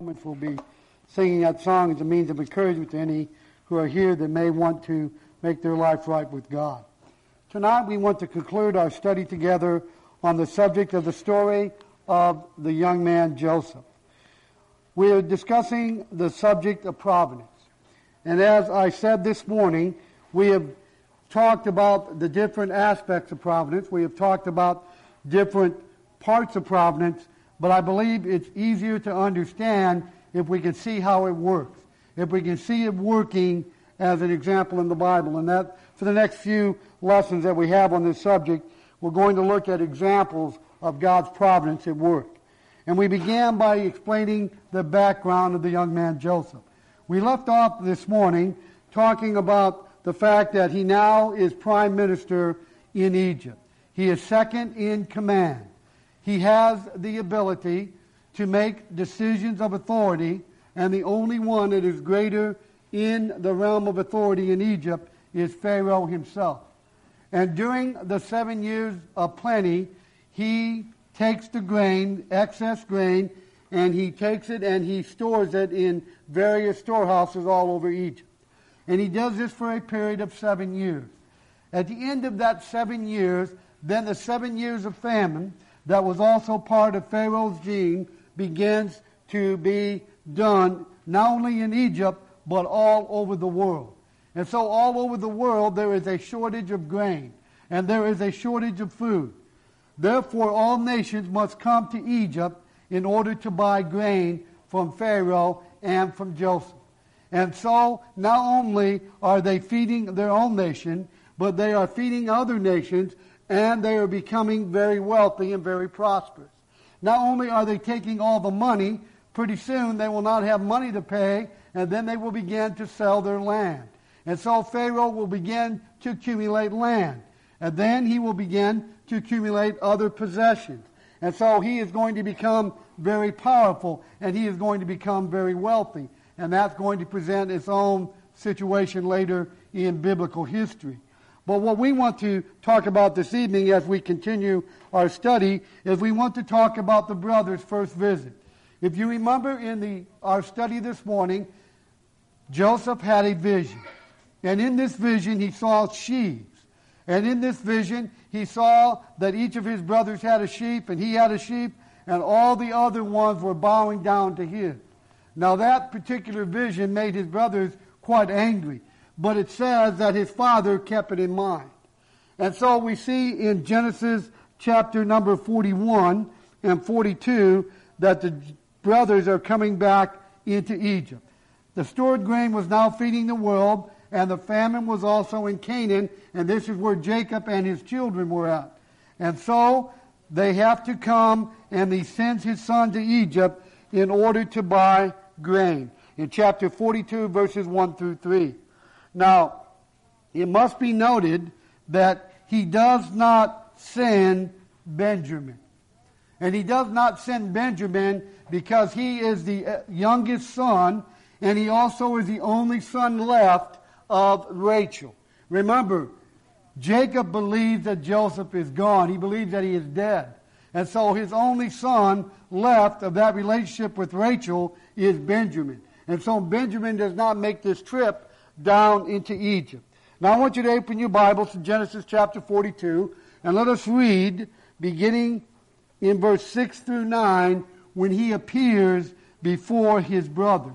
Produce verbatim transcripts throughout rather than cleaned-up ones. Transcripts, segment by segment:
We'll be singing that song as a means of encouragement to any who are here that may want to make their life right with God. Tonight we want to conclude our study together on the subject of the story of the young man Joseph. We are discussing the subject of providence. And as I said this morning, we have talked about the different aspects of providence. We have talked about different parts of providence. But I believe it's easier to understand if we can see how it works, if we can see it working as an example in the Bible. And that, for the next few lessons that we have on this subject, we're going to look at examples of God's providence at work. And we began by explaining the background of the young man Joseph. We left off this morning talking about the fact that he now is prime minister in Egypt. He is second in command. He has the ability to make decisions of authority, and the only one that is greater in the realm of authority in Egypt is Pharaoh himself. And during the seven years of plenty, he takes the grain, excess grain, and he takes it and he stores it in various storehouses all over Egypt. And he does this for a period of seven years. At the end of that seven years, then the seven years of famine, that was also part of Pharaoh's gene, begins to be done not only in Egypt, but all over the world. And so all over the world there is a shortage of grain, and there is a shortage of food. Therefore all nations must come to Egypt in order to buy grain from Pharaoh and from Joseph. And so not only are they feeding their own nation, but they are feeding other nations, and they are becoming very wealthy and very prosperous. Not only are they taking all the money, pretty soon they will not have money to pay, and then they will begin to sell their land. And so Pharaoh will begin to accumulate land. And then he will begin to accumulate other possessions. And so he is going to become very powerful, and he is going to become very wealthy. And that's going to present its own situation later in biblical history. But what we want to talk about this evening as we continue our study is we want to talk about the brothers' first visit. If you remember in the our study this morning, Joseph had a vision. And in this vision he saw sheaves. And in this vision he saw that each of his brothers had a sheep, and he had a sheep, and all the other ones were bowing down to his. Now that particular vision made his brothers quite angry. But it says that his father kept it in mind. And so we see in Genesis chapter number forty-one and forty-two that the brothers are coming back into Egypt. The stored grain was now feeding the world, and the famine was also in Canaan, and this is where Jacob and his children were at. And so they have to come, and he sends his son to Egypt in order to buy grain. In chapter forty-two, verses one through three. Now, it must be noted that he does not send Benjamin. And he does not send Benjamin because he is the youngest son, and he also is the only son left of Rachel. Remember, Jacob believes that Joseph is gone. He believes that he is dead. And so his only son left of that relationship with Rachel is Benjamin. And so Benjamin does not make this trip down into Egypt. Now I want you to open your Bibles to Genesis chapter forty-two, and let us read beginning in verse six through nine when he appears before his brothers.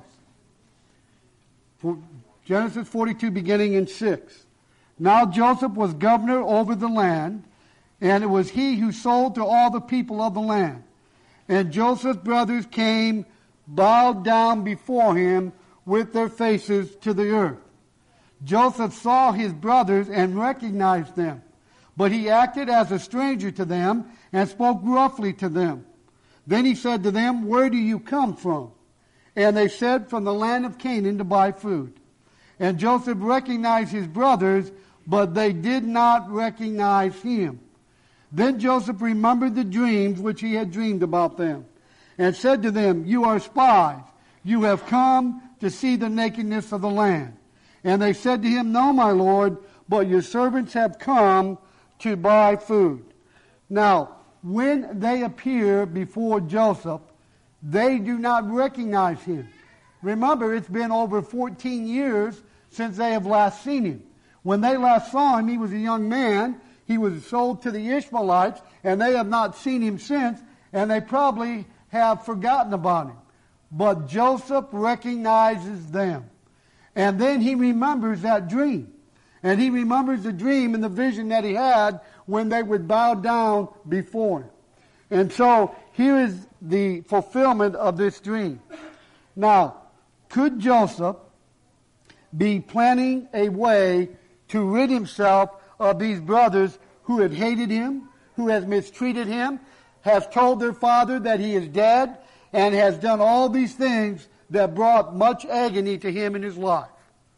For Genesis forty-two beginning in six. Now Joseph was governor over the land, and it was he who sold to all the people of the land. And Joseph's brothers came, bowed down before him with their faces to the earth. Joseph saw his brothers and recognized them, but he acted as a stranger to them and spoke gruffly to them. Then he said to them, "Where do you come from?" And they said, "From the land of Canaan to buy food." And Joseph recognized his brothers, but they did not recognize him. Then Joseph remembered the dreams which he had dreamed about them, and said to them, "You are spies. You have come to see the nakedness of the land." And they said to him, "No, my lord, but your servants have come to buy food." Now, when they appear before Joseph, They do not recognize him. Remember, it's been over fourteen years since they have last seen him. When they last saw him, he was a young man. He was sold to the Ishmaelites, and they have not seen him since, and they probably have forgotten about him. But Joseph recognizes them. And then he remembers that dream. And he remembers the dream and the vision that he had when they would bow down before him. And so here is the fulfillment of this dream. Now, could Joseph be planning a way to rid himself of these brothers who had hated him, who has mistreated him, has told their father that he is dead, and has done all these things that brought much agony to him in his life?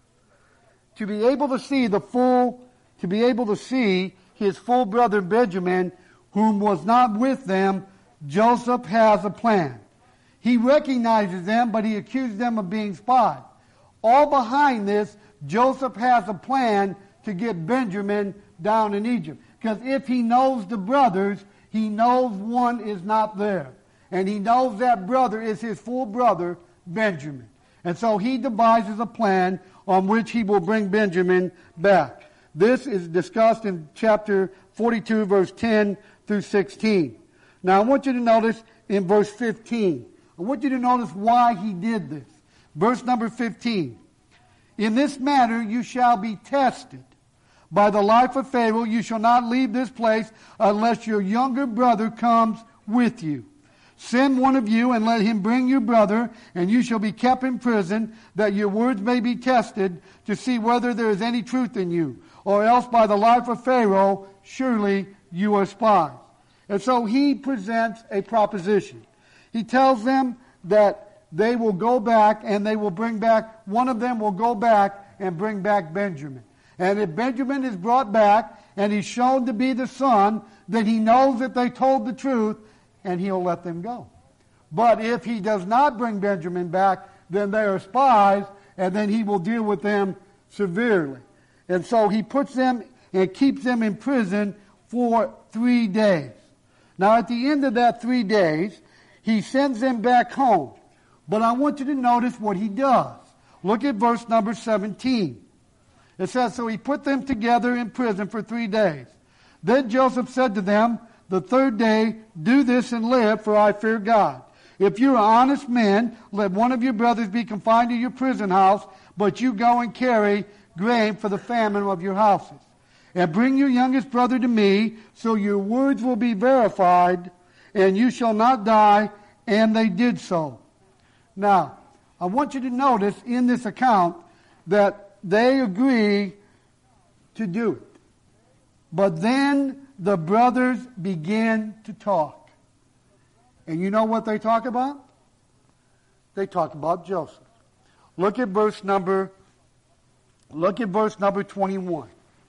To be able to see the full, to be able to see his full brother Benjamin, whom was not with them, Joseph has a plan. He recognizes them, but he accuses them of being spies. All behind this, Joseph has a plan to get Benjamin down in Egypt. Because if he knows the brothers, he knows one is not there. And he knows that brother is his full brother, Benjamin. And so he devises a plan on which he will bring Benjamin back. This is discussed in chapter forty-two, verse ten through sixteen. Now I want you to notice in verse fifteen. I want you to notice why he did this. Verse number fifteen. In this manner you shall be tested. By the life of Pharaoh you shall not leave this place unless your younger brother comes with you. Send one of you and let him bring your brother, and you shall be kept in prison, that your words may be tested to see whether there is any truth in you. Or else by the life of Pharaoh, surely you are spies. And so he presents a proposition. He tells them that they will go back and they will bring back, one of them will go back and bring back Benjamin. And if Benjamin is brought back and he's shown to be the son, then he knows that they told the truth, and he'll let them go. But if he does not bring Benjamin back, then they are spies, and then he will deal with them severely. And so he puts them and keeps them in prison for three days. Now at the end of that three days, he sends them back home. But I want you to notice what he does. Look at verse number seventeen. It says, so he put them together in prison for three days. Then Joseph said to them, the third day, do this and live, for I fear God. If you are honest men, let one of your brothers be confined to your prison house, but you go and carry grain for the famine of your houses. And bring your youngest brother to me, so your words will be verified, and you shall not die. And they did so. Now, I want you to notice in this account that they agree to do it. But then the brothers begin to talk. And you know what they talk about? They talk about Joseph. Look at verse number, look at verse number twenty-one.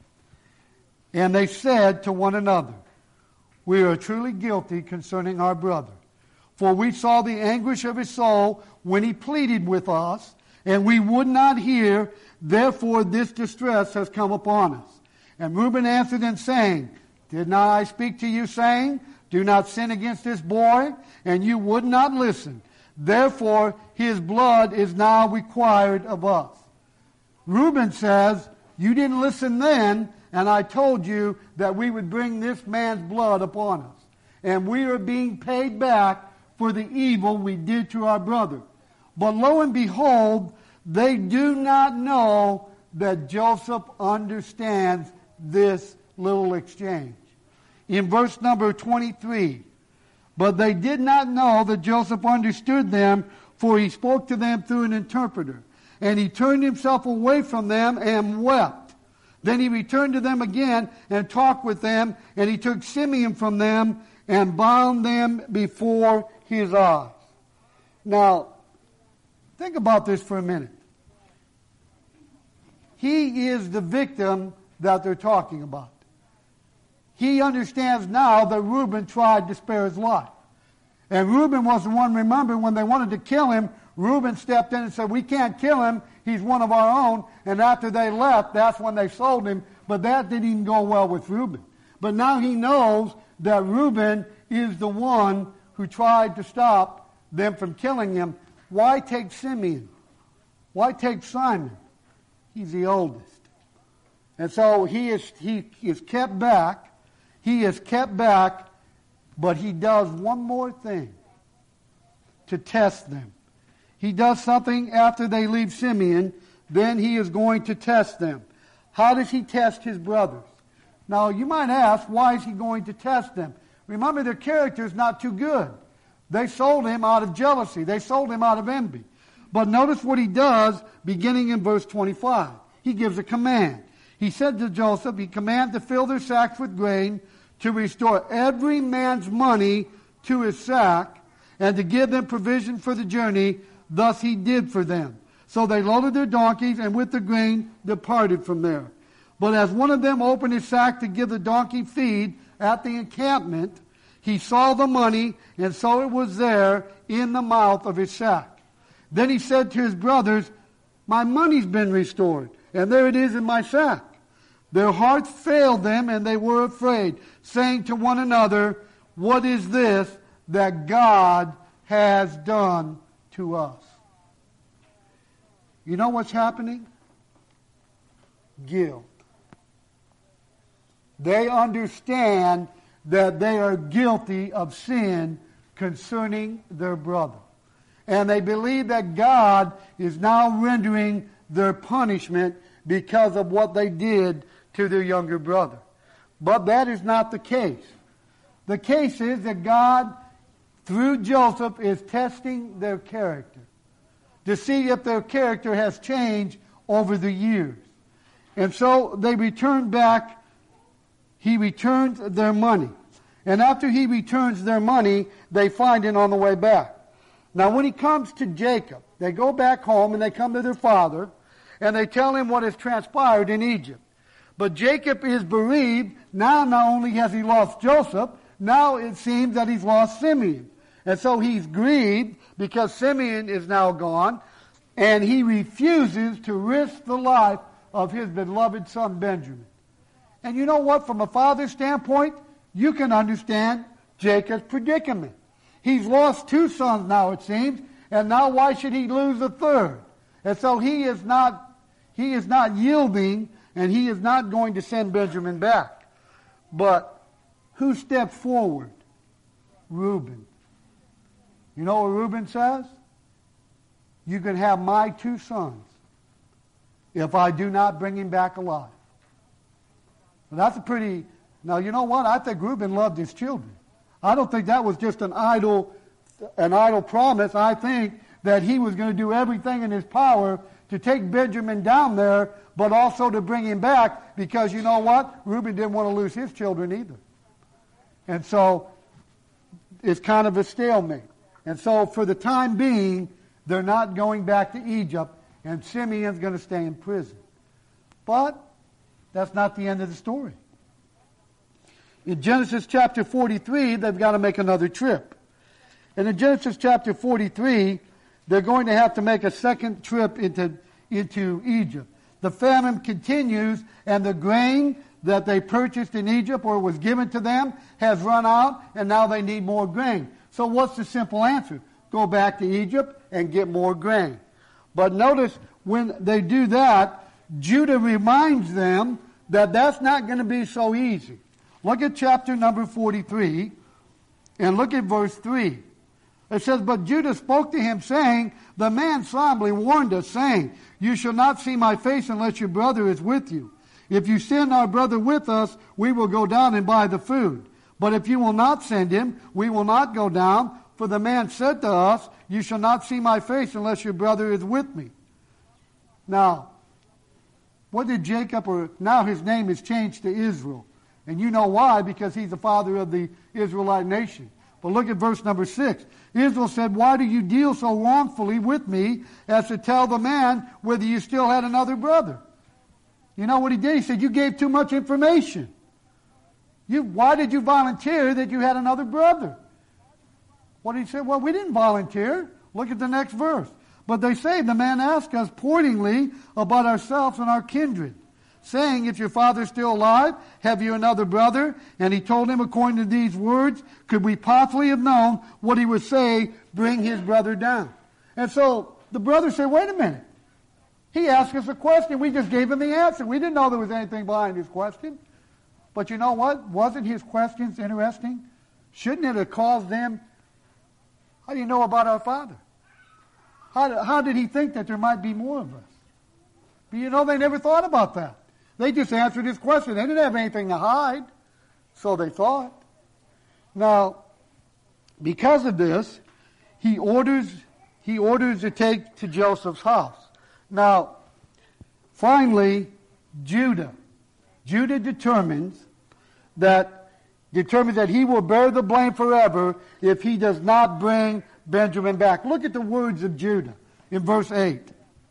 And they said to one another, we are truly guilty concerning our brother. For we saw the anguish of his soul when he pleaded with us, and we would not hear, therefore this distress has come upon us. And Reuben answered and saying, did not I speak to you, saying, do not sin against this boy? And you would not listen. Therefore his blood is now required of us. Reuben says, you didn't listen then, and I told you that we would bring this man's blood upon us. And we are being paid back for the evil we did to our brother. But lo and behold, they do not know that Joseph understands this little exchange. In verse number twenty-three, but they did not know that Joseph understood them, for he spoke to them through an interpreter. And he turned himself away from them and wept. Then he returned to them again and talked with them, and he took Simeon from them and bound them before his eyes. Now, think about this for a minute. He is the victim that they're talking about. He understands now that Reuben tried to spare his life. And Reuben was the one, remember, when they wanted to kill him, Reuben stepped in and said, we can't kill him. He's one of our own. And after they left, that's when they sold him. But that didn't even go well with Reuben. But now he knows that Reuben is the one who tried to stop them from killing him, why take Simeon? Why take Simon? He's the oldest. And so he is, he is kept back. He is kept back, but he does one more thing to test them. He does something after they leave Simeon, then he is going to test them. How does he test his brothers? Now, you might ask, why is he going to test them? Remember, their character is not too good. They sold him out of jealousy. They sold him out of envy. But notice what he does beginning in verse twenty-five. He gives a command. He said to Joseph, he commanded to fill their sacks with grain, to restore every man's money to his sack, and to give them provision for the journey. Thus he did for them. So they loaded their donkeys, and with the grain departed from there. But as one of them opened his sack to give the donkey feed at the encampment, he saw the money, and so it was there in the mouth of his sack. Then he said to his brothers, my money's been restored, and there it is in my sack. Their hearts failed them, and they were afraid, saying to one another, what is this that God has done to us? You know what's happening? Guilt. They understand that they are guilty of sin concerning their brother. And they believe that God is now rendering their punishment because of what they did to their younger brother. But that is not the case. The case is that God, through Joseph, is testing their character to see if their character has changed over the years. And so they returned back. He returns their money. And after he returns their money, they find it on the way back. Now when he comes to Jacob, they go back home and they come to their father and they tell him what has transpired in Egypt. But Jacob is bereaved. Now not only has he lost Joseph, now it seems that he's lost Simeon. And so he's grieved because Simeon is now gone, and he refuses to risk the life of his beloved son Benjamin. And you know what? From a father's standpoint, you can understand Jacob's predicament. He's lost two sons now, it seems, and now why should he lose a third? And so he is not, he is not yielding, and he is not going to send Benjamin back. But who stepped forward? Reuben. You know what Reuben says? You can have my two sons if I do not bring him back alive. Well, that's a pretty... Now, you know what? I think Reuben loved his children. I don't think that was just an idle, an idle promise. I think that he was going to do everything in his power to take Benjamin down there, but also to bring him back, because you know what? Reuben didn't want to lose his children either. And so it's kind of a stalemate. And so for the time being, they're not going back to Egypt, and Simeon's going to stay in prison. But that's not the end of the story. In Genesis chapter forty-three, they've got to make another trip. And in Genesis chapter forty-three, they're going to have to make a second trip into, into Egypt. The famine continues, and the grain that they purchased in Egypt or was given to them has run out, and now they need more grain. So what's the simple answer? Go back to Egypt and get more grain. But notice when they do that, Judah reminds them that that's not going to be so easy. Look at chapter number forty-three and look at verse three. It says, but Judah spoke to him, saying, the man solemnly warned us, saying, you shall not see my face unless your brother is with you. If you send our brother with us, we will go down and buy the food. But if you will not send him, we will not go down. For the man said to us, you shall not see my face unless your brother is with me. Now, what did Jacob, or now his name is changed to Israel. And you know why, because he's the father of the Israelite nation. But look at verse number six. Israel said, why do you deal so wrongfully with me as to tell the man whether you still had another brother? You know what he did? He said, you gave too much information. You, why did you volunteer that you had another brother? What did he say? Well, we didn't volunteer. Look at the next verse. But they say, the man asked us pointingly about ourselves and our kindred. saying, If your father is still alive, have you another brother? And he told him, according to these words, could we possibly have known what he would say, bring his brother down? And so the brother said, wait a minute. He asked us a question. We just gave him the answer. We didn't know there was anything behind his question. But you know what? Wasn't his questions interesting? Shouldn't it have caused them, how do you know about our father? How did, how did he think that there might be more of us? But you know, they never thought about that. They just answered his question. They didn't have anything to hide, so they thought. Now, because of this, he orders he orders to take to Joseph's house. Now, finally, Judah. Judah determines that determines that he will bear the blame forever if he does not bring Benjamin back. Look at the words of Judah in verse eight.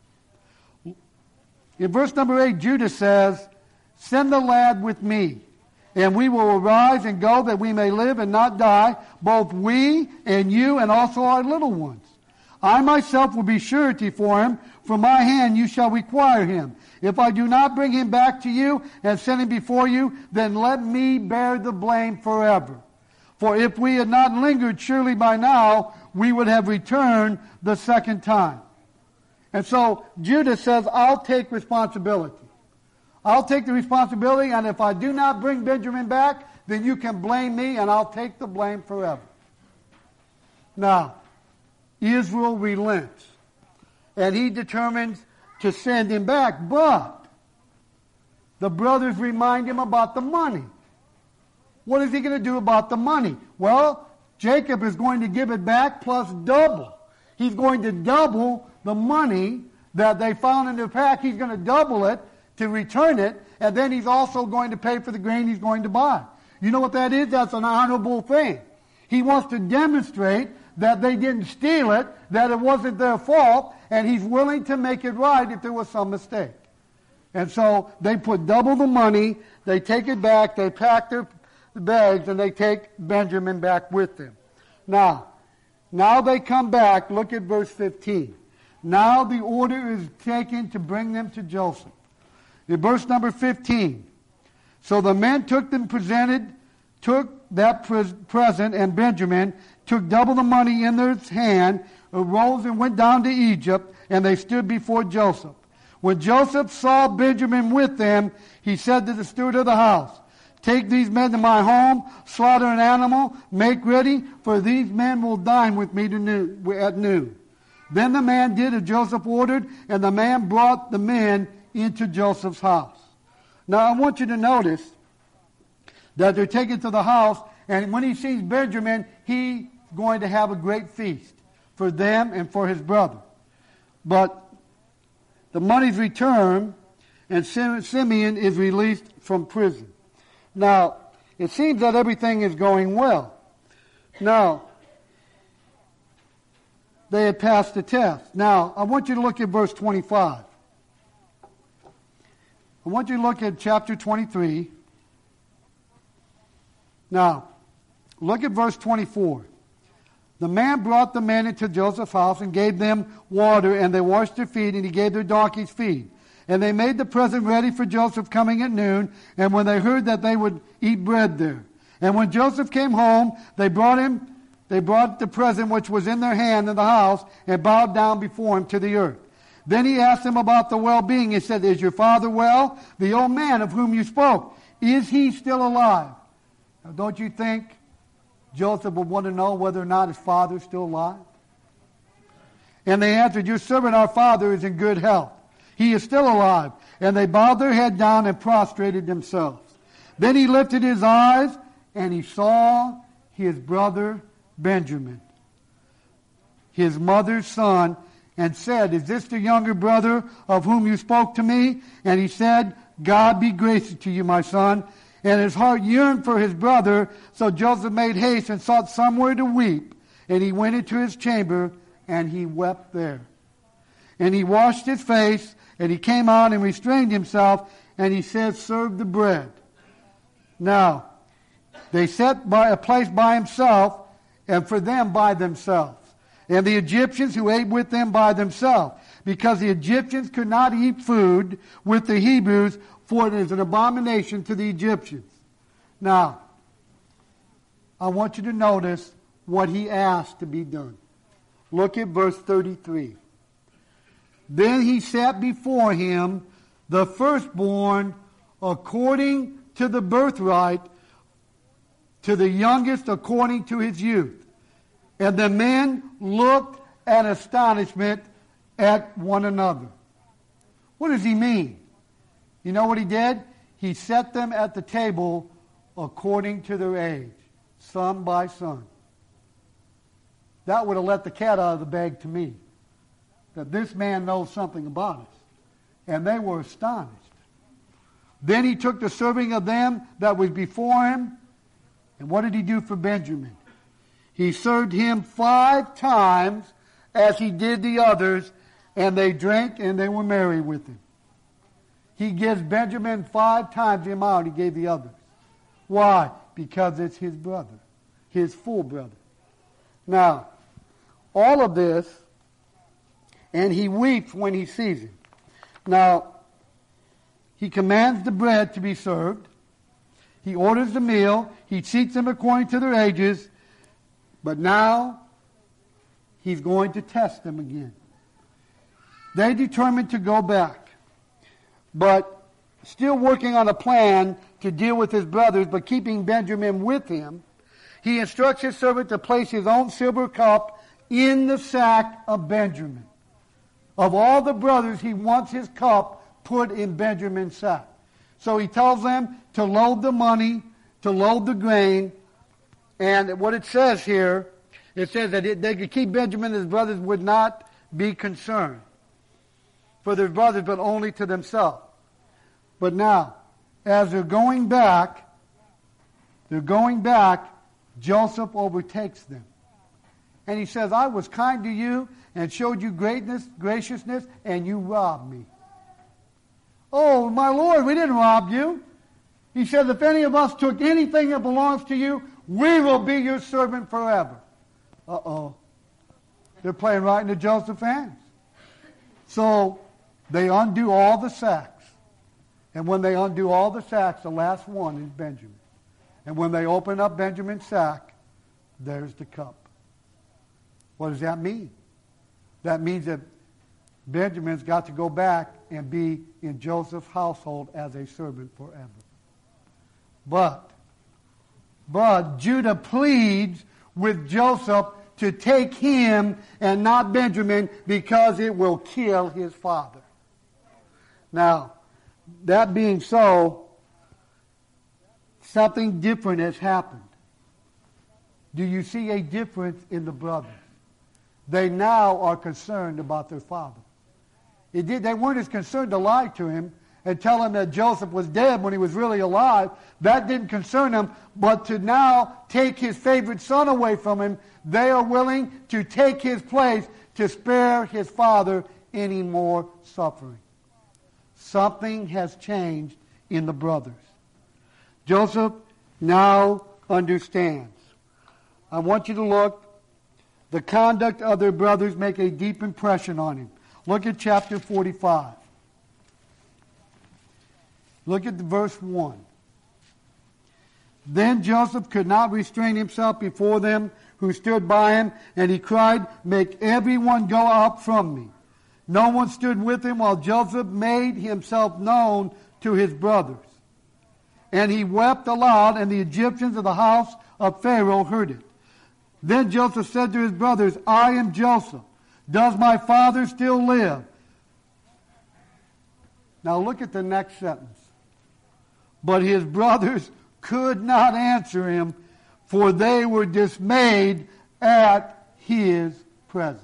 In verse number eight, Judah says, send the lad with me, and we will arise and go that we may live and not die, both we and you and also our little ones. I myself will be surety for him. From my hand you shall require him. If I do not bring him back to you and send him before you, then let me bear the blame forever. For if we had not lingered, surely by now we would have returned the second time. And so Judah says, I'll take responsibility. I'll take the responsibility, and if I do not bring Benjamin back, then you can blame me, and I'll take the blame forever. Now, Israel relents, and he determines to send him back, but the brothers remind him about the money. What is he going to do about the money? Well, Jacob is going to give it back plus double. He's going to double the money that they found in their pack. He's going to double it to return it, and then he's also going to pay for the grain he's going to buy. You know what that is? That's an honorable thing. He wants to demonstrate that they didn't steal it, that it wasn't their fault, and he's willing to make it right if there was some mistake. And so they put double the money, they take it back, they pack their bags, and they take Benjamin back with them. Now, now they come back, look at verse fifteen. Now the order is taken to bring them to Joseph. In verse number fifteen, so the men took them presented, took that pres- present, and Benjamin took double the money in their hand, arose and went down to Egypt, and they stood before Joseph. When Joseph saw Benjamin with them, he said to the steward of the house, take these men to my home, slaughter an animal, make ready, for these men will dine with me to noon, at noon. Then the man did as Joseph ordered, and the man brought the men into Joseph's house. Now I want you to notice that they're taken to the house, and when he sees Benjamin, he's going to have a great feast for them and for his brother. But the money's returned, and Simeon is released from prison. Now, it seems that everything is going well. Now, they had passed the test. Now, I want you to look at verse twenty-five. I want you to look at chapter twenty-three. Now, look at verse twenty-four. The man brought the men into Joseph's house and gave them water, and they washed their feet, and he gave their donkeys feed. And they made the present ready for Joseph coming at noon, and when they heard that they would eat bread there. And when Joseph came home, they brought him, they brought the present which was in their hand in the house, and bowed down before him to the earth. Then he asked them about the well-being. He said, is your father well? The old man of whom you spoke, is he still alive? Now, don't you think Joseph would want to know whether or not his father is still alive? And they answered, your servant, our father, is in good health. He is still alive. And they bowed their head down and prostrated themselves. Then he lifted his eyes, and he saw his brother Benjamin, his mother's son, and said, is this the younger brother of whom you spoke to me? And he said, God be gracious to you, my son. And his heart yearned for his brother, so Joseph made haste and sought somewhere to weep. And he went into his chamber, and he wept there. And he washed his face, and he came out and restrained himself, and he said, serve the bread. Now, they set by a place by himself, and for them by themselves. And the Egyptians who ate with them by themselves. because the Egyptians could not eat food with the Hebrews, for it is an abomination to the Egyptians. Now, I want you to notice what he asked to be done. Look at verse thirty-three. Then he set before him the firstborn according to the birthright, to the youngest according to his youth. And the men looked in astonishment at one another. What does he mean? You know what he did? He set them at the table according to their age, son by son. That would have let the cat out of the bag to me, that this man knows something about us. And they were astonished. Then he took the serving of them that was before him, and what did he do for Benjamin? He served him five times as he did the others, and they drank and they were merry with him. He gives Benjamin five times the amount he gave the others. Why? Because it's his brother, his full brother. Now, all of this, and he weeps when he sees him. Now, he commands the bread to be served. He orders the meal. He seats them according to their ages. But now, he's going to test them again. They determined to go back, but still working on a plan to deal with his brothers, but keeping Benjamin with him. He instructs his servant to place his own silver cup in the sack of Benjamin. Of all the brothers, he wants his cup put in Benjamin's sack. So he tells them to load the money, to load the grain. And what it says here, it says that it, they could keep Benjamin, his brothers would not be concerned for their brothers, but only to themselves. But now, as they're going back, they're going back, Joseph overtakes them. And he says, I was kind to you and showed you greatness, graciousness, and you robbed me. Oh, my Lord, we didn't rob you. He says, if any of us took anything that belongs to you, we will be your servant forever. Uh-oh. They're playing right into Joseph's hands. So they undo all the sacks. And when they undo all the sacks, the last one is Benjamin. And when they open up Benjamin's sack, there's the cup. What does that mean? That means that Benjamin's got to go back and be in Joseph's household as a servant forever. But, but Judah pleads with Joseph to take him and not Benjamin because it will kill his father. Now, that being so, something different has happened. Do you see a difference in the brothers? They now are concerned about their father. It did, they weren't as concerned to lie to him and tell him that Joseph was dead when he was really alive. That didn't concern them. But to now take his favorite son away from him, they are willing to take his place to spare his father any more suffering. Something has changed in the brothers. Joseph now understands. I want you to look. The conduct of their brothers make a deep impression on him. Look at chapter forty-five. Look at the verse one. Then Joseph could not restrain himself before them who stood by him, and he cried, make everyone go out from me. No one stood with him while Joseph made himself known to his brothers. And he wept aloud, and the Egyptians of the house of Pharaoh heard it. Then Joseph said to his brothers, I am Joseph. Does my father still live? Now look at the next sentence. But his brothers could not answer him, for they were dismayed at his presence.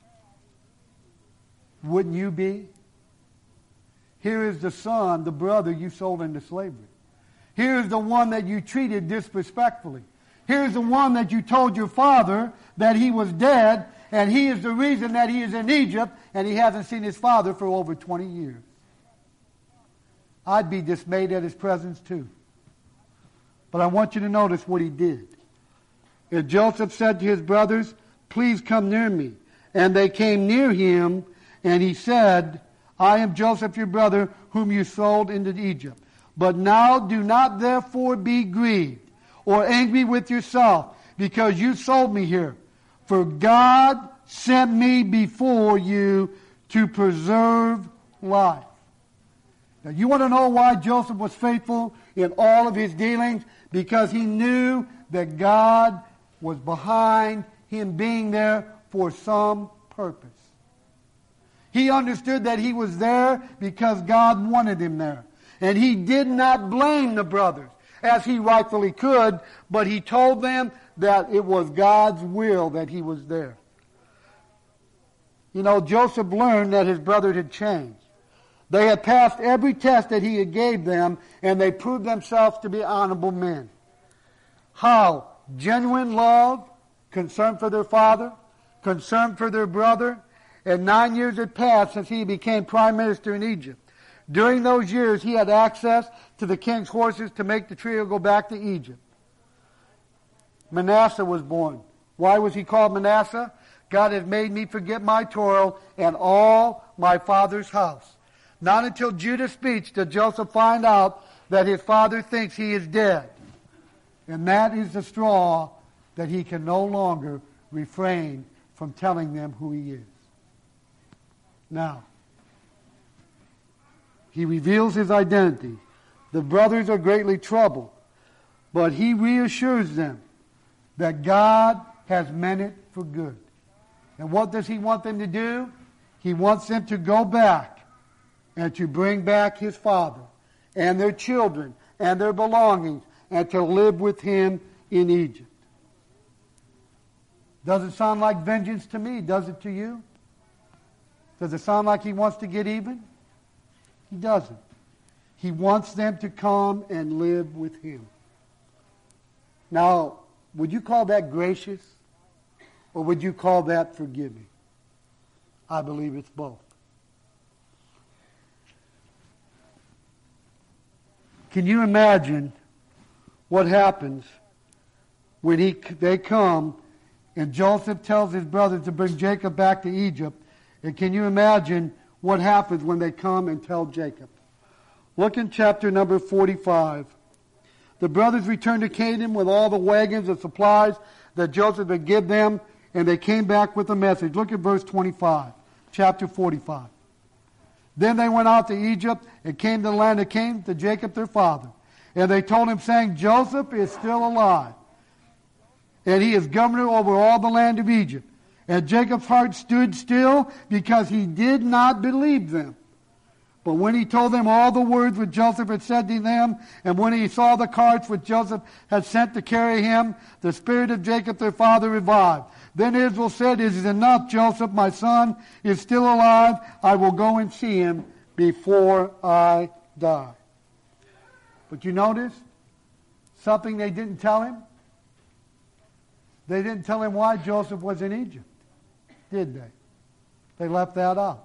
Wouldn't you be? Here is the son, the brother you sold into slavery. Here is the one that you treated disrespectfully. Here's the one that you told your father that he was dead, and he is the reason that he is in Egypt, and he hasn't seen his father for over twenty years. I'd be dismayed at his presence too. But I want you to notice what he did. And Joseph said to his brothers, please come near me. And they came near him, And he said, I am Joseph your brother, whom you sold into Egypt. But now do not therefore be grieved or angry with yourself, because you sold me here. For God sent me before you to preserve life. Now, you want to know why Joseph was faithful in all of his dealings? Because he knew that God was behind him being there for some purpose. He understood that he was there because God wanted him there. And he did not blame the brothers, as he rightfully could, but he told them that it was God's will that he was there. You know, Joseph learned that his brother had changed. They had passed every test that he had gave them, and they proved themselves to be honorable men. How? Genuine love, concern for their father, concern for their brother. And nine years had passed since he became prime minister in Egypt. During those years, he had access to the king's horses to make the trio go back to Egypt. Manasseh was born. Why was he called Manasseh? God has made me forget my toil and all my father's house. Not until Judah speaks does Joseph find out that his father thinks he is dead. And that is the straw that he can no longer refrain from telling them who he is. Now, he reveals his identity. The brothers are greatly troubled, but he reassures them that God has meant it for good. And what does he want them to do? He wants them to go back and to bring back his father and their children and their belongings and to live with him in Egypt. Does it sound like vengeance to me? Does it to you? Does it sound like he wants to get even? He doesn't. He wants them to come and live with him. Now, would you call that gracious? Or would you call that forgiving? I believe it's both. Can you imagine what happens when he, they come and Joseph tells his brothers to bring Jacob back to Egypt? And can you imagine what happens when they come and tell Jacob? Look in chapter number forty-five. The brothers returned to Canaan with all the wagons and supplies that Joseph had given them, and they came back with a message. Look at verse twenty-five, chapter forty-five. Then they went out to Egypt and came to the land of Canaan to Jacob their father. And they told him, saying, Joseph is still alive, and he is governor over all the land of Egypt. And Jacob's heart stood still because he did not believe them. But when he told them all the words which Joseph had said to them, and when he saw the carts which Joseph had sent to carry him, the spirit of Jacob their father revived. Then Israel said, It is enough, Joseph, my son, is still alive. I will go and see him before I die. But you notice something they didn't tell him? They didn't tell him why Joseph was in Egypt, did they? They left that out.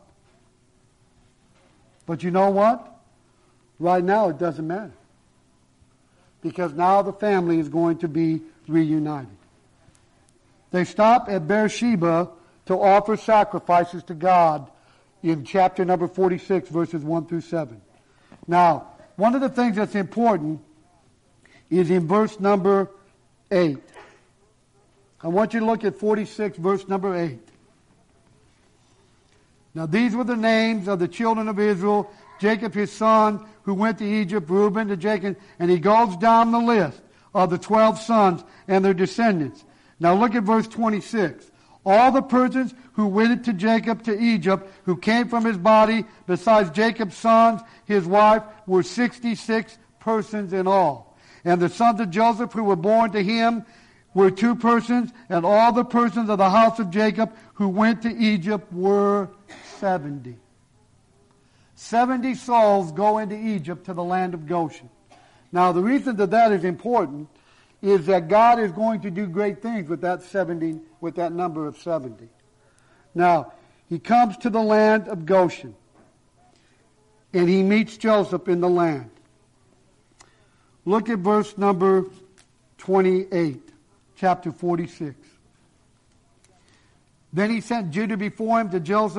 But you know what? Right now it doesn't matter. Because now the family is going to be reunited. They stop at Beersheba to offer sacrifices to God in chapter number forty-six, verses one through seven. Now, one of the things that's important is in verse number eight. I want you to look at forty-six, verse number eight. Now these were the names of the children of Israel, Jacob his son, who went to Egypt, Reuben to Jacob, and he goes down the list of the twelve sons and their descendants. Now look at verse twenty-six. All the persons who went to Jacob to Egypt, who came from his body, besides Jacob's sons, his wife, were sixty-six persons in all. And the sons of Joseph who were born to him were two persons, and all the persons of the house of Jacob who went to Egypt were seventy. Seventy souls go into Egypt to the land of Goshen. Now the reason that that is important is that God is going to do great things with that seventy, with that number of seventy. Now, he comes to the land of Goshen, and he meets Joseph in the land. Look at verse number twenty-eight, chapter forty-six. Then he sent Judah before him to Joseph,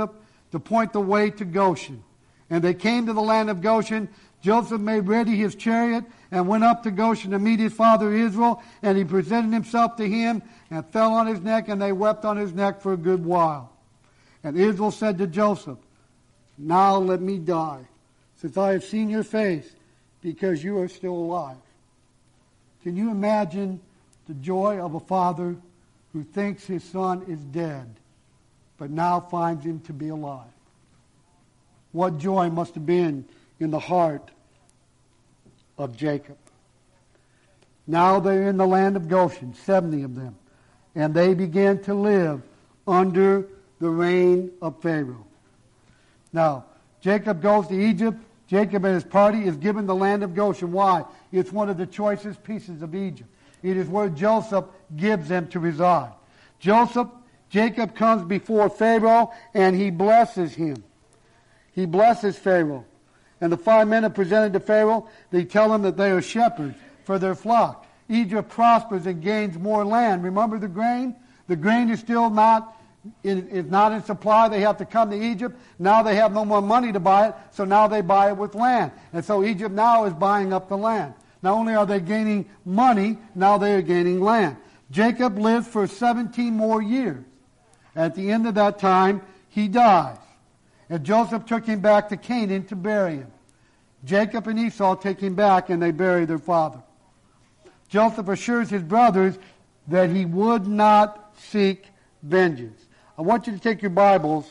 to point the way to Goshen. And they came to the land of Goshen. Joseph made ready his chariot and went up to Goshen to meet his father Israel. And he presented himself to him and fell on his neck, and they wept on his neck for a good while. And Israel said to Joseph, now let me die, since I have seen your face, because you are still alive. Can you imagine the joy of a father who thinks his son is dead, but now finds him to be alive? What joy must have been in the heart of Jacob. Now they're in the land of Goshen, seventy of them, and they began to live under the reign of Pharaoh. Now, Jacob goes to Egypt. Jacob and his party is given the land of Goshen. Why? It's one of the choicest pieces of Egypt. It is where Joseph gives them to reside. Joseph, Jacob comes before Pharaoh, and he blesses him. He blesses Pharaoh. And the five men are presented to Pharaoh. They tell him that they are shepherds for their flock. Egypt prospers and gains more land. Remember the grain? The grain is still not in, is not in supply. They have to come to Egypt. Now they have no more money to buy it, so now they buy it with land. And so Egypt now is buying up the land. Not only are they gaining money, now they are gaining land. Jacob lived for seventeen more years. At the end of that time, he dies. And Joseph took him back to Canaan to bury him. Jacob and Esau take him back, and they bury their father. Joseph assures his brothers that he would not seek vengeance. I want you to take your Bibles.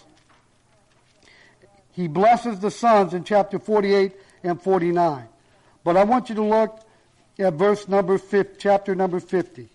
He blesses the sons in chapter forty-eight and forty-nine. But I want you to look at verse number fifty, chapter number fifty.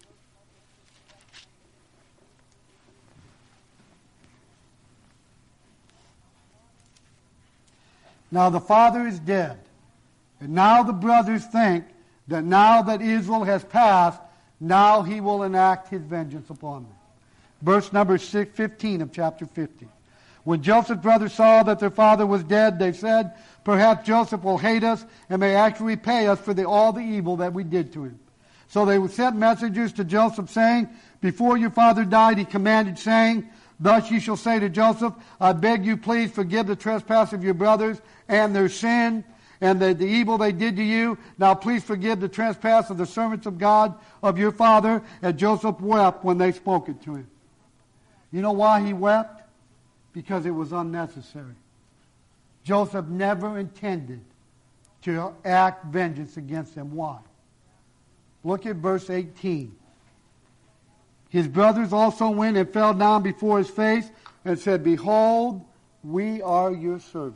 Now the father is dead, and now the brothers think that now that Israel has passed, now he will enact his vengeance upon them. Verse number fifteen of chapter fifty. When Joseph's brothers saw that their father was dead, they said, perhaps Joseph will hate us and may actually repay us for the, all the evil that we did to him. So they sent messengers to Joseph, saying, before your father died, he commanded, saying, thus you shall say to Joseph, I beg you, please forgive the trespass of your brothers and their sin and the, the evil they did to you. Now please forgive the trespass of the servants of God of your father. And Joseph wept when they spoke it to him. You know why he wept? Because it was unnecessary. Joseph never intended to act vengeance against them. Why? Look at verse eighteen. His brothers also went and fell down before his face and said, behold, we are your servants.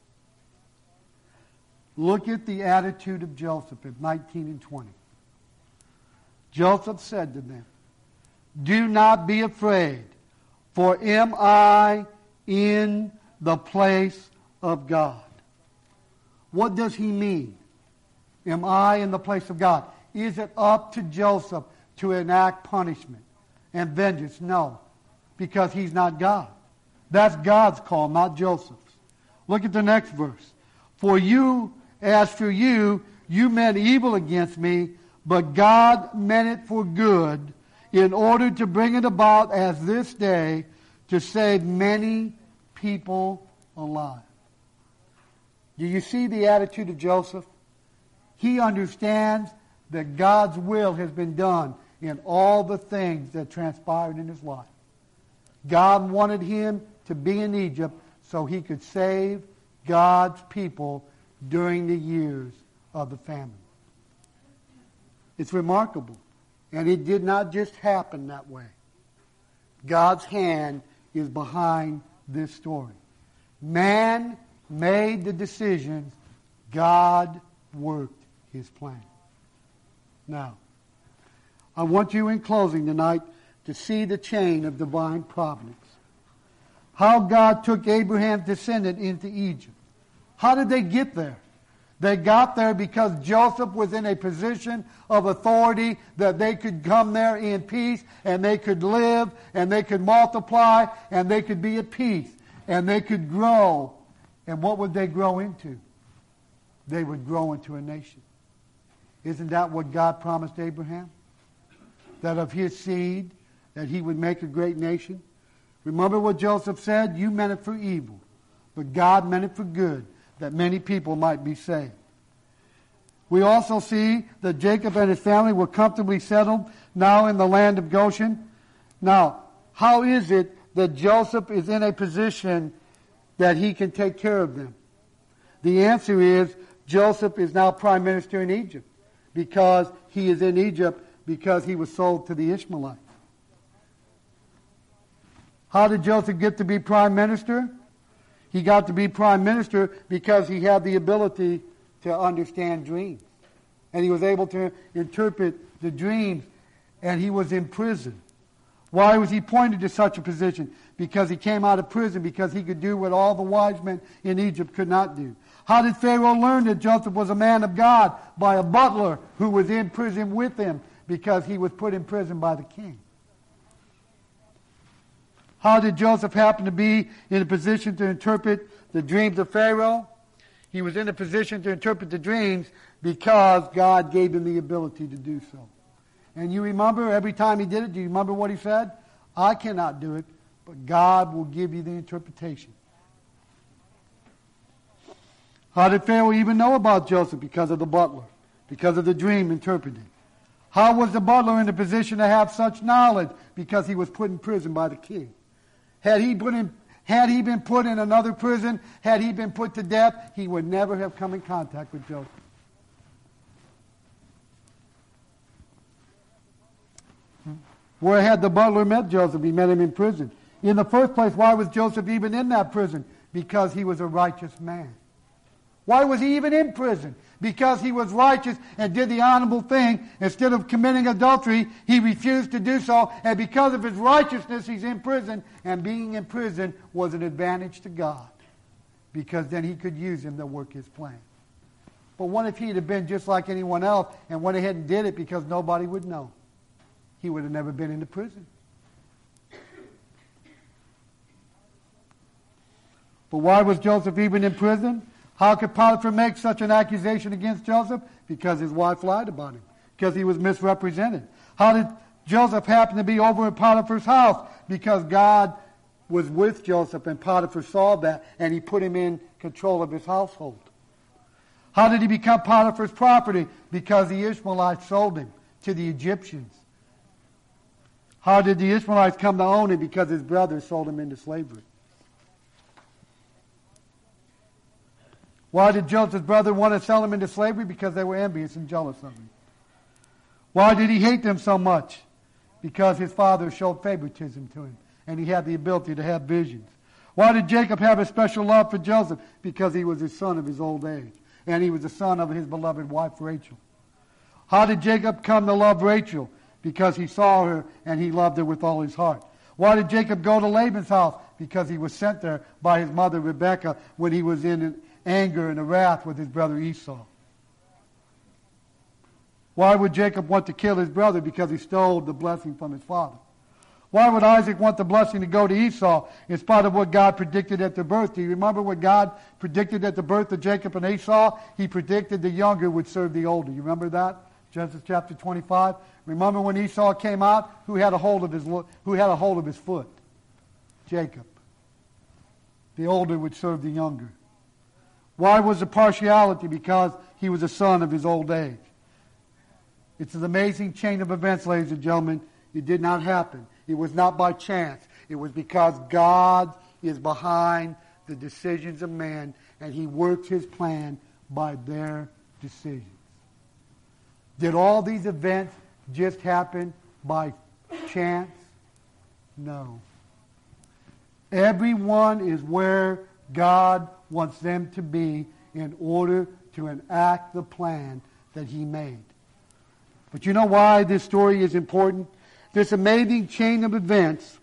Look at the attitude of Joseph at nineteen and twenty. Joseph said to them, do not be afraid, for am I in the place of God? What does he mean? Am I in the place of God? Is it up to Joseph to enact punishment and vengeance? No, because he's not God. That's God's call, not Joseph's. Look at the next verse. For you, as for you, you meant evil against me, but God meant it for good, in order to bring it about as this day, to save many people alive. Do you see the attitude of Joseph? He understands that God's will has been done in all the things that transpired in his life. God wanted him to be in Egypt so he could save God's people during the years of the famine. It's remarkable. And it did not just happen that way. God's hand is behind this story. Man made the decisions. God worked his plan. Now, I want you in closing tonight to see the chain of divine providence. How God took Abraham's descendant into Egypt. How did they get there? They got there because Joseph was in a position of authority that they could come there in peace and they could live and they could multiply and they could be at peace and they could grow. And what would they grow into? They would grow into a nation. Isn't that what God promised Abraham? That of his seed, that he would make a great nation? Remember what Joseph said? You meant it for evil, but God meant it for good, that many people might be saved. We also see that Jacob and his family were comfortably settled now in the land of Goshen. Now, how is it that Joseph is in a position that he can take care of them? The answer is Joseph is now prime minister in Egypt because he is in Egypt because he was sold to the Ishmaelites. How did Joseph get to be prime minister? He got to be prime minister because he had the ability to understand dreams. And he was able to interpret the dreams, and he was in prison. Why was he pointed to such a position? Because he came out of prison, because he could do what all the wise men in Egypt could not do. How did Pharaoh learn that Joseph was a man of God? By a butler who was in prison with him, because he was put in prison by the king. How did Joseph happen to be in a position to interpret the dreams of Pharaoh? He was in a position to interpret the dreams because God gave him the ability to do so. And you remember, every time he did it, do you remember what he said? I cannot do it, but God will give you the interpretation. How did Pharaoh even know about Joseph? Because of the butler, because of the dream interpreting. How was the butler in a position to have such knowledge? Because he was put in prison by the king. Had he put in, had he been put in another prison, had he been put to death, he would never have come in contact with Joseph. Where had the butler met Joseph? He met him in prison. In the first place, why was Joseph even in that prison? Because he was a righteous man. Why was he even in prison? Because he was righteous and did the honorable thing. Instead of committing adultery, he refused to do so. And because of his righteousness, he's in prison. And being in prison was an advantage to God, because then he could use him to work his plan. But what if he'd have been just like anyone else and went ahead and did it because nobody would know? He would have never been into prison. But why was Joseph even in prison? How could Potiphar make such an accusation against Joseph? Because his wife lied about him. Because he was misrepresented. How did Joseph happen to be over at Potiphar's house? Because God was with Joseph, and Potiphar saw that, and he put him in control of his household. How did he become Potiphar's property? Because the Ishmaelites sold him to the Egyptians. How did the Ishmaelites come to own him? Because his brothers sold him into slavery. Why did Joseph's brother want to sell him into slavery? Because they were envious and jealous of him. Why did he hate them so much? Because his father showed favoritism to him, and he had the ability to have visions. Why did Jacob have a special love for Joseph? Because he was his son of his old age, and he was the son of his beloved wife Rachel. How did Jacob come to love Rachel? Because he saw her and he loved her with all his heart. Why did Jacob go to Laban's house? Because he was sent there by his mother Rebekah when he was in anger and a wrath with his brother Esau. Why would Jacob want to kill his brother? Because he stole the blessing from his father. Why would Isaac want the blessing to go to Esau in spite of what God predicted at the birth? Do you remember what God predicted at the birth of Jacob and Esau? He predicted the younger would serve the older. You remember that? Genesis chapter twenty-five. Remember when Esau came out? Who had a hold of his who had a hold of his foot? Jacob. The older would serve the younger. Why was the partiality? Because he was a son of his old age. It's an amazing chain of events, ladies and gentlemen. It did not happen. It was not by chance. It was because God is behind the decisions of man, and he works his plan by their decisions. Did all these events just happen by chance? No. Everyone is where God wants them to be in order to enact the plan that he made. But you know why this story is important? This amazing chain of events,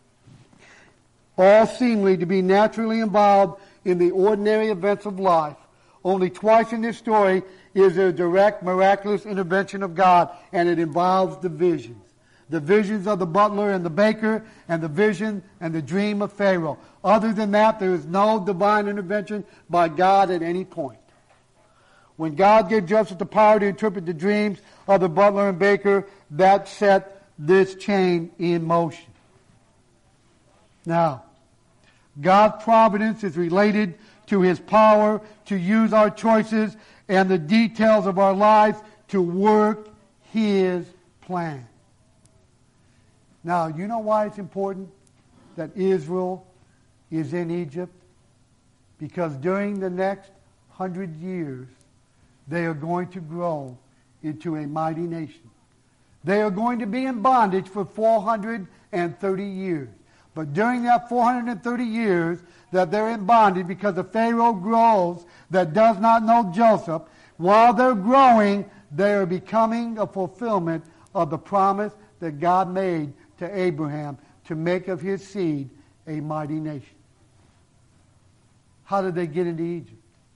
all seemingly to be naturally involved in the ordinary events of life. Only twice in this story is there a direct, miraculous intervention of God, and it involves the visions. The visions of the butler and the baker, and the vision and the dream of Pharaoh. Other than that, there is no divine intervention by God at any point. When God gave Joseph the power to interpret the dreams of the butler and baker, that set this chain in motion. Now, God's providence is related to his power to use our choices and the details of our lives to work his plan. Now, you know why it's important that Israel is in Egypt? Because during the next hundred years, they are going to grow into a mighty nation. They are going to be in bondage for four hundred thirty years. But during that four hundred thirty years that they're in bondage, because the Pharaoh grows that does not know Joseph, while they're growing, they are becoming a fulfillment of the promise that God made to Abraham to make of his seed a mighty nation. How did they get into Egypt?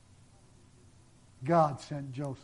God sent Joseph.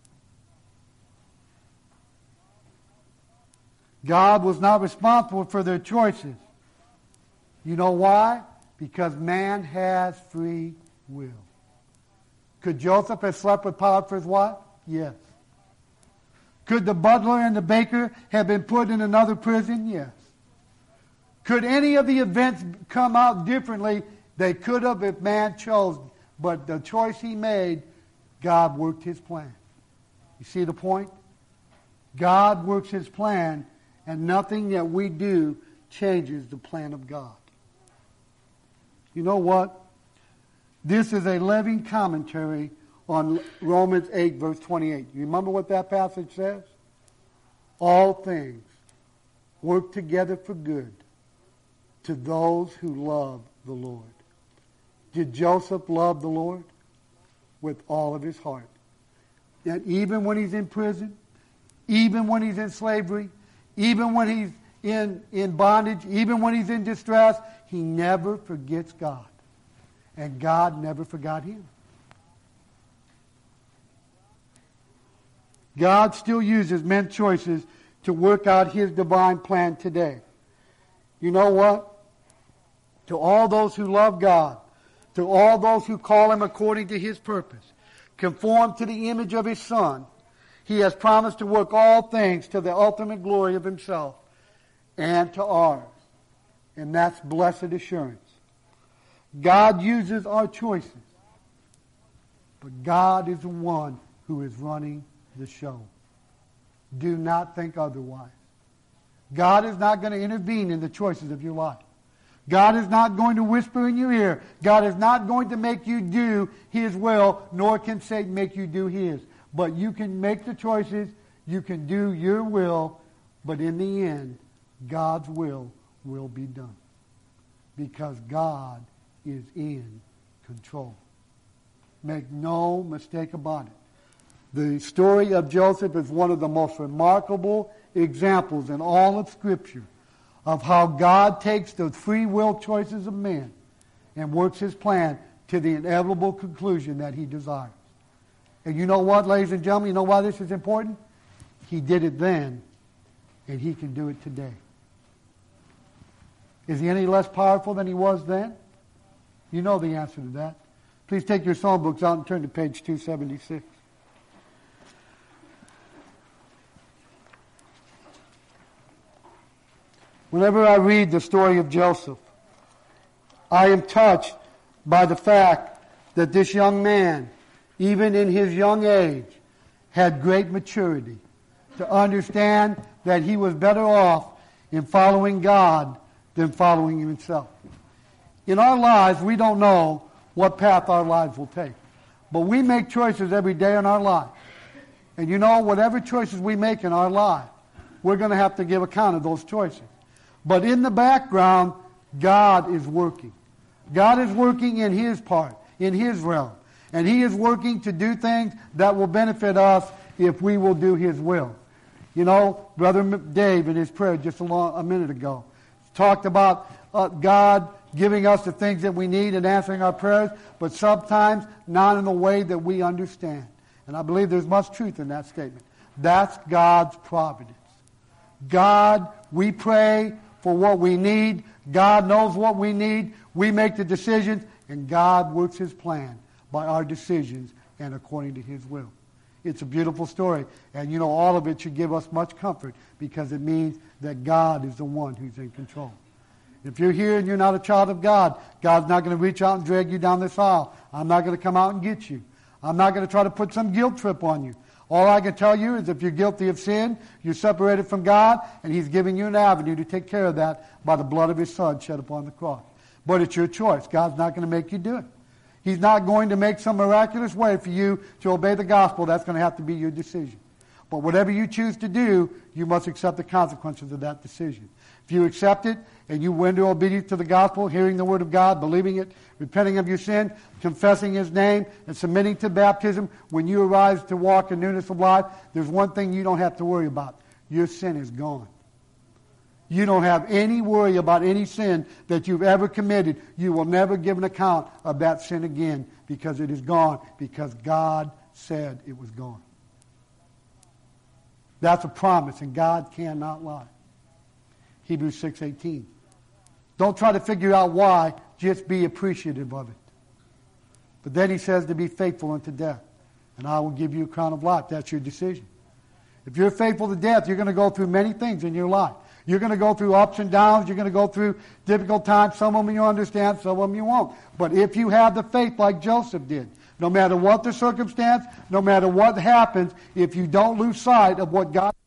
God was not responsible for their choices. You know why? Because man has free will. Could Joseph have slept with Potiphar's wife? Yes. Could the butler and the baker have been put in another prison? Yes. Could any of the events come out differently? They could have if man chose. But the choice he made, God worked his plan. You see the point? God works his plan, and nothing that we do changes the plan of God. You know what? This is a living commentary on Romans eight, verse twenty-eight. You remember what that passage says? All things work together for good to those who love the Lord. Did Joseph love the Lord? With all of his heart. And even when he's in prison, even when he's in slavery, even when he's in, in bondage, even when he's in distress, he never forgets God. And God never forgot him. God still uses men's choices to work out his divine plan today. You know what? To all those who love God, to all those who call him according to his purpose, conform to the image of his Son, he has promised to work all things to the ultimate glory of himself and to ours. And that's blessed assurance. God uses our choices, but God is the one who is running the show. Do not think otherwise. God is not going to intervene in the choices of your life. God is not going to whisper in your ear. God is not going to make you do his will, nor can Satan make you do his. But you can make the choices, you can do your will, but in the end, God's will will be done. Because God is in control. Make no mistake about it. The story of Joseph is one of the most remarkable examples in all of Scripture of how God takes the free will choices of men and works his plan to the inevitable conclusion that he desires. And you know what, ladies and gentlemen, you know why this is important? He did it then, and he can do it today. Is he any less powerful than he was then? You know the answer to that. Please take your song books out and turn to page two seventy-six. Whenever I read the story of Joseph, I am touched by the fact that this young man, even in his young age, had great maturity to understand that he was better off in following God than following himself. In our lives, we don't know what path our lives will take. But we make choices every day in our life. And you know, whatever choices we make in our life, we're going to have to give account of those choices. But in the background, God is working. God is working in his part, in his realm. And he is working to do things that will benefit us if we will do his will. You know, Brother Dave in his prayer just a, long, a minute ago talked about uh, God giving us the things that we need and answering our prayers, but sometimes not in the way that we understand. And I believe there's much truth in that statement. That's God's providence. God, we pray for what we need. God knows what we need. We make the decisions, and God works his plan by our decisions and according to his will. It's a beautiful story, and you know, all of it should give us much comfort because it means that God is the one who's in control. If you're here and you're not a child of God, God's not going to reach out and drag you down this aisle. I'm not going to come out and get you. I'm not going to try to put some guilt trip on you. All I can tell you is if you're guilty of sin, you're separated from God, and He's giving you an avenue to take care of that by the blood of His Son shed upon the cross. But it's your choice. God's not going to make you do it. He's not going to make some miraculous way for you to obey the gospel. That's going to have to be your decision. But whatever you choose to do, you must accept the consequences of that decision. If you accept it and you render obedience to the gospel, hearing the word of God, believing it, repenting of your sin, confessing His name, and submitting to baptism, when you arise to walk in newness of life, there's one thing you don't have to worry about. Your sin is gone. You don't have any worry about any sin that you've ever committed. You will never give an account of that sin again because it is gone, because God said it was gone. That's a promise, and God cannot lie. Hebrews six eighteen. Don't try to figure out why, just be appreciative of it. But then he says to be faithful unto death, and I will give you a crown of life. That's your decision. If you're faithful to death, you're going to go through many things in your life. You're going to go through ups and downs. You're going to go through difficult times. Some of them you understand, some of them you won't. But if you have the faith like Joseph did, no matter what the circumstance, no matter what happens, if you don't lose sight of what God